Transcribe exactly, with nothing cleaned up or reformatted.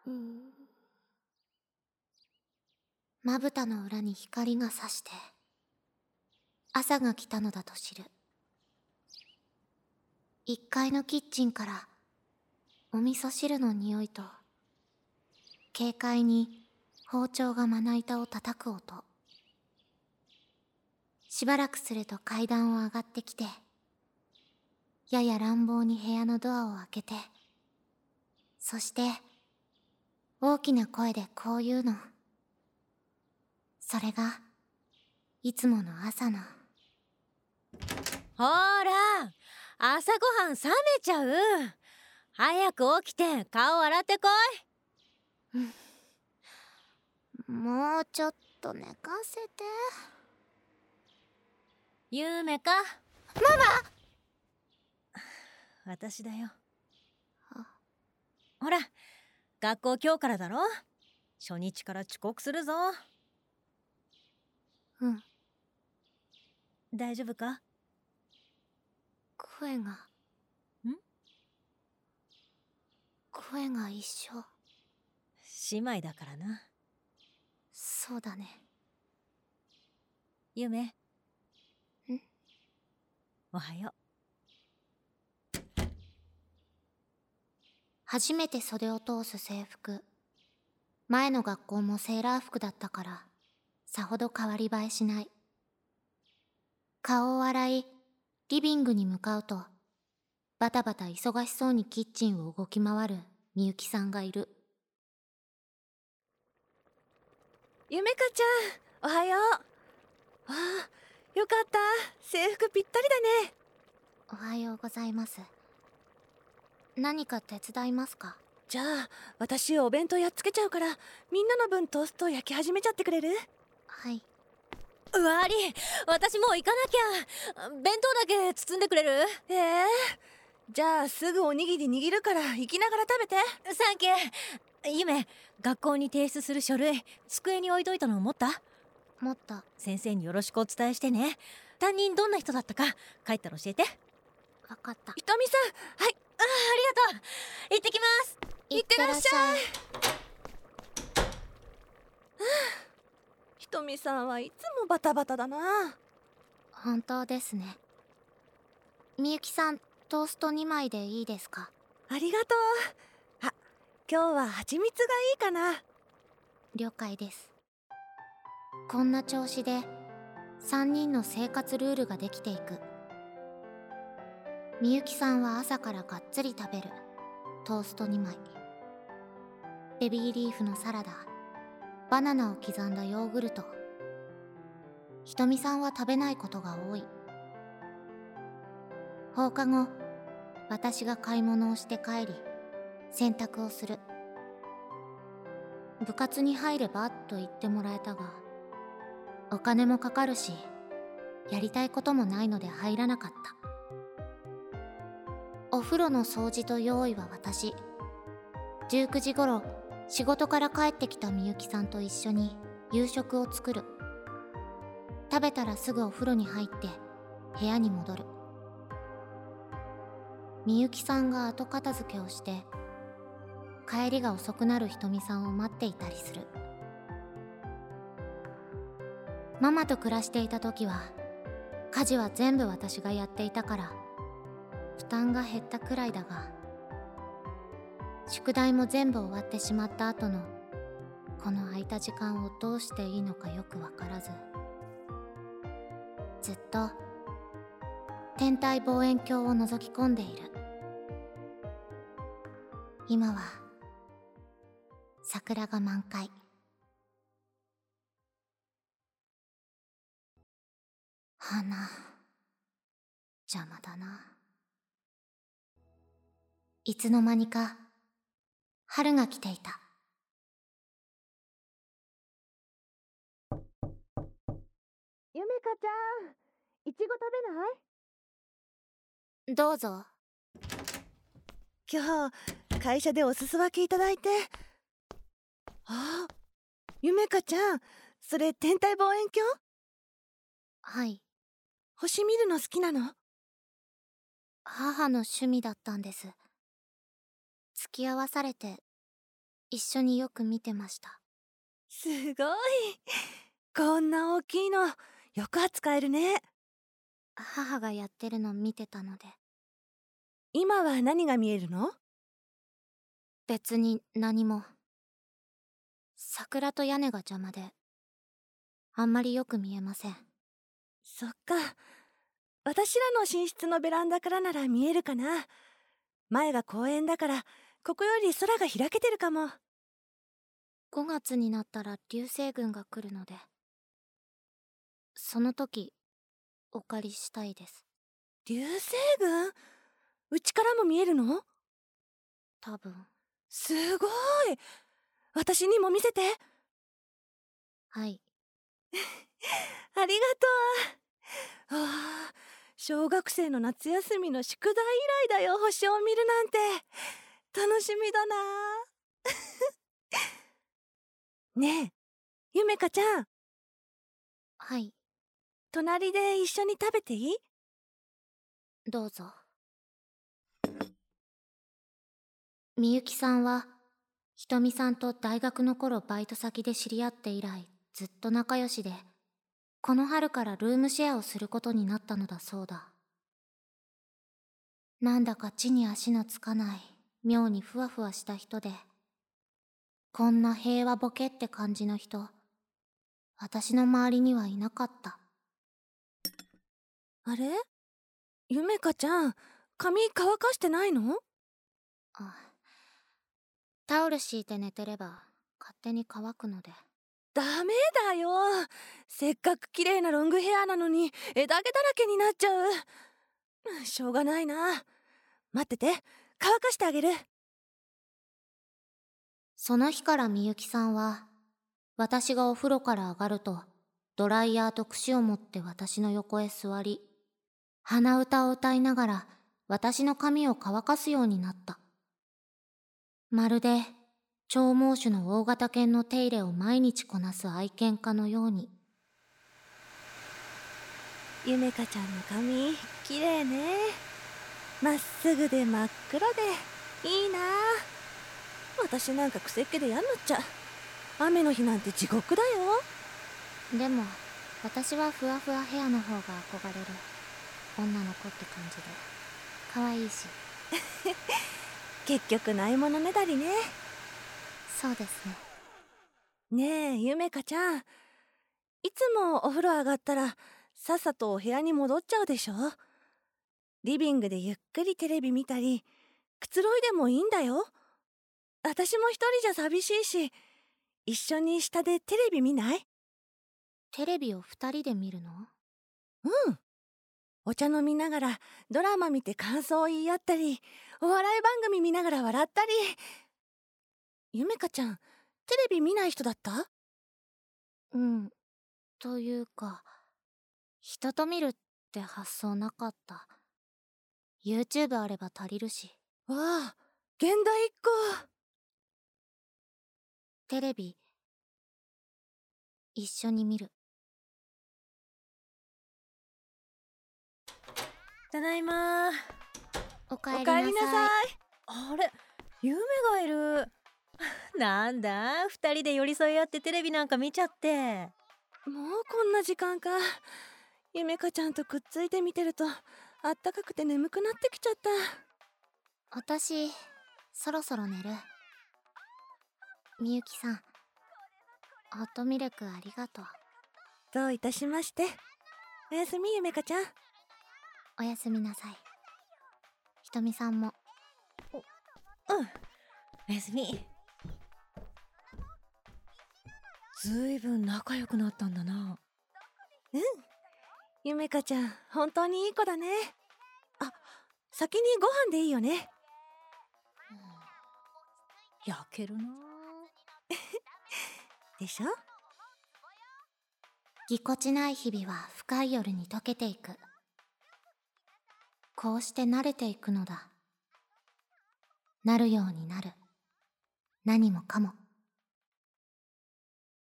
うん。まぶたの裏に光が差して朝が来たのだと知る。いっかいのキッチンからお味噌汁の匂いと軽快に包丁がまな板を叩く音。しばらくすると階段を上がってきて、やや乱暴に部屋のドアを開けて、そして大きな声でこう言うの。それがいつもの朝の。 ほーら、朝ごはん冷めちゃう。早く起きて顔洗ってこい。もうちょっと寝かせて。 ゆめか。 ママ。 私だよ。ほら、学校今日からだろ。初日から遅刻するぞ。 うん。 大丈夫か？ 声が。 ん？ 声が一緒。 姉妹だからな。 そうだね。 ゆめ。 ん？ おはよう。 初めて袖を通す制服。前の学校もセーラー服だったから、さほど変わり映えしない。顔を洗い、リビングに向かうと、バタバタ忙しそうにキッチンを動き回るみゆきさんがいる。 ゆめかちゃん、おはよう。ああ、よかった。制服ぴったりだね。 おはようございます。何か手伝いますか？ じゃあ、私お弁当やっつけちゃうから、みんなの分トースト焼き始めちゃってくれる？ はい。 うわり、私もう行かなきゃ。弁当だけ包んでくれる？ ええー、じゃあすぐおにぎり握るから行きながら食べて。 サンキュー。ゆめ、学校に提出する書類机に置いといたの持った？ 持った。 先生によろしくお伝えしてね。担任どんな人だったか帰ったら教えて。 わかった。 ひとみさん、はい。 ああ、ありがとう。行ってきます。 いってらっしゃい。ひとみさんはいつもバタバタだな。 本当ですね。みゆきさん、トーストにまいでいいですか？ ありがとう。あ、今日は蜂蜜がいいかな。 了解です。こんな調子でさんにんの生活ルールができていく。みゆきさんは朝からがっつり食べるトーストにまい、ベビーリーフのサラダ、バナナを刻んだヨーグルト。ひとみさんは食べないことが多い。放課後、私が買い物をして帰り洗濯をする。部活に入ればと言ってもらえたが、お金もかかるしやりたいこともないので入らなかった。お風呂の掃除と用意は私。じゅうくじごろ仕事から帰ってきたみゆきさんと一緒に夕食を作る。食べたらすぐお風呂に入って部屋に戻る。みゆきさんが後片付けをして帰りが遅くなるひとみさんを待っていたりする。ママと暮らしていた時は家事は全部私がやっていたから負担が減ったくらいだが、宿題も全部終わってしまった後のこの空いた時間をどうしていいのかよくわからず、ずっと天体望遠鏡を覗き込んでいる。今は桜が満開。花邪魔だな。いつの間にか春が来ていた。 ゆめかちゃん、いちご食べない？ どうぞ。 今日会社でお裾分けいただいて。あ、ゆめかちゃん、それ天体望遠鏡？ はい。 星見るの好きなの？ 母の趣味だったんです。付き合わされて一緒によく見てました。 すごい。こんな大きいのよく扱えるね。 母がやってるの見てたので。 今は何が見えるの？ 別に何も。桜と屋根が邪魔であんまりよく見えません。 そっか。私らの寝室のベランダからなら見えるかな。前が公園だからここより空が開けてるかも。 ごがつになったら流星群が来るので、その時お借りしたいです。 流星群？うちからも見えるの？ 多分。 すごい。私にも見せて。 はい。 ありがとう。ああ、小学生の夏休みの宿題以来だよ、星を見るなんて。楽しみだな。ねえ、ゆめかちゃん。 はい。 隣で一緒に食べていい？ どうぞ。みゆきさんはひとみさんと大学の頃バイト先で知り合って以来ずっと仲良しで、この春からルームシェアをすることになったのだそうだ。なんだか地に足のつかない妙にふわふわした人で、こんな平和ボケって感じの人、私の周りにはいなかった。 あれ？ゆめかちゃん、髪乾かしてないの？ あ、タオル敷いて寝てれば勝手に乾くので。 ダメだよ。せっかく綺麗なロングヘアなのに枝毛だらけになっちゃう。しょうがないな。待ってて、乾かしてあげる。 その日からみゆきさんは、私がお風呂から上がるとドライヤーと櫛を持って私の横へ座り、鼻歌を歌いながら私の髪を乾かすようになった。まるで長毛種の大型犬の手入れを毎日こなす愛犬家のように。 ゆめかちゃんの髪きれいね。まっすぐで真っ黒でいいな。私なんか癖っ気で嫌になっちゃう。雨の日なんて地獄だよ。 でも私はふわふわヘアの方が憧れる女の子って感じで可愛いし。 結局ないものねだりね。 そうですね。 ねえゆめかちゃん、いつもお風呂上がったらさっさとお部屋に戻っちゃうでしょ。リビングでゆっくりテレビ見たりくつろいでもいいんだよ。私も一人じゃ寂しいし、一緒に下でテレビ見ない？ テレビを二人で見るの？ うん。お茶飲みながらドラマ見て感想を言い合ったり、お笑い番組見ながら笑ったり。ゆめかちゃん、テレビ見ない人だった？ うん。というか、人と見るって発想なかった。YouTube あれば足りるし。 わあ、現代っ子。 テレビ一緒に見る。 ただいま。 おかえりおかえなさい。 りなさい。 あれ、ゆめがいる。なんだ、二人で寄り添い合ってテレビなんか見ちゃって。 もうこんな時間か。ゆめかちゃんとくっついて見てるとあったかくて眠くなってきちゃった。 私そろそろ寝る。みゆきさん、ホットミルクありがとう。 どういたしまして。おやすみゆめかちゃん。 おやすみなさい。ひとみさんも。 うん、おやすみ。ずいぶん仲良くなったんだな。 うん、ゆめかちゃん本当にいい子だね。あ、先にご飯でいいよね。 焼けるな。 でしょ。 ぎこちない日々は深い夜に溶けていく。こうして慣れていくのだ。なるようになる。何もかも。